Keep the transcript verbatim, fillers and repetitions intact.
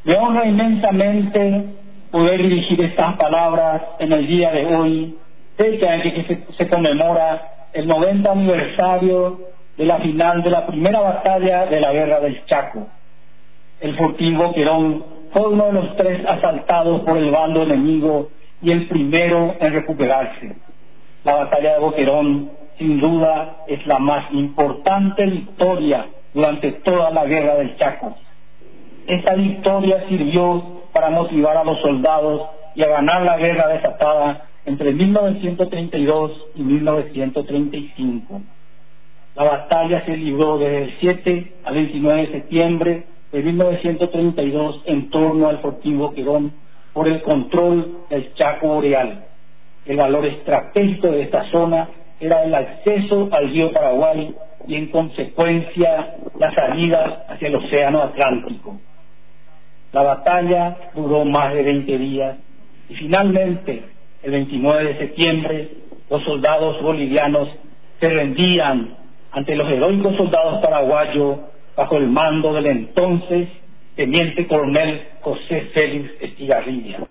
Me honra inmensamente poder dirigir estas palabras en el día de hoy, fecha en que se, se conmemora el noventa aniversario de la final de la primera batalla de la Guerra del Chaco. El Fortín Boquerón fue uno de los tres asaltados por el bando enemigo y el primero en recuperarse. La batalla de Boquerón, sin duda, es la más importante victoria durante toda la Guerra del Chaco. Esta victoria sirvió para motivar a los soldados y a ganar la guerra desatada entre mil novecientos treinta y dos y mil novecientos treinta y cinco. La batalla se libró desde el siete al veintinueve de septiembre de mil novecientos treinta y dos en torno al Fortín Boquerón por el control del Chaco Boreal. El valor estratégico de esta zona era el acceso al río Paraguay y, en consecuencia, la salida hacia el Océano Atlántico. La batalla duró más de veinte días y finalmente, el veintinueve de septiembre, los soldados bolivianos se rendían ante los heroicos soldados paraguayos bajo el mando del entonces teniente coronel José Félix Estigarribia.